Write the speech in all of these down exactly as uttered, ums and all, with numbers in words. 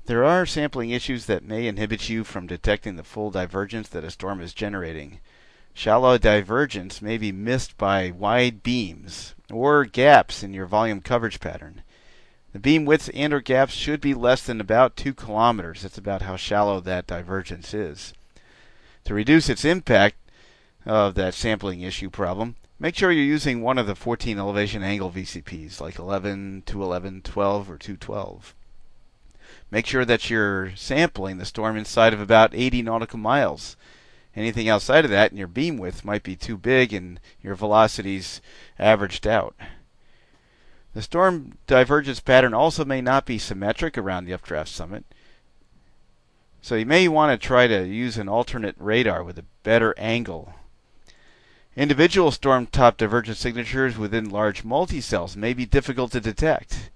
There are sampling issues that may inhibit you from detecting the full divergence that a storm is generating. Shallow divergence may be missed by wide beams or gaps in your volume coverage pattern. The beam widths and or gaps should be less than about two kilometers. That's about how shallow that divergence is. To reduce its impact of that sampling issue problem, make sure you're using one of the fourteen elevation angle V C Ps, like eleven, two eleven, twelve, or two twelve. Make sure that you're sampling the storm inside of about eighty nautical miles. Anything outside of that and your beam width might be too big and your velocities averaged out. The storm divergence pattern also may not be symmetric around the updraft summit. So you may want to try to use an alternate radar with a better angle. Individual storm top divergence signatures within large multicells may be difficult to detect.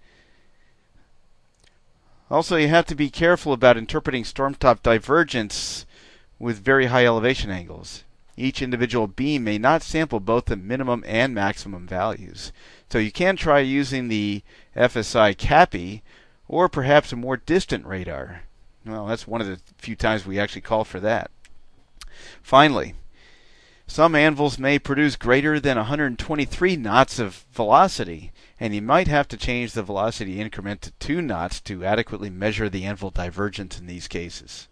Also, you have to be careful about interpreting storm top divergence with very high elevation angles. Each individual beam may not sample both the minimum and maximum values. So you can try using the F S I CAPI or perhaps a more distant radar. Well, that's one of the few times we actually call for that. Finally, some anvils may produce greater than one hundred twenty-three knots of velocity, and you might have to change the velocity increment to two knots to adequately measure the anvil divergence in these cases.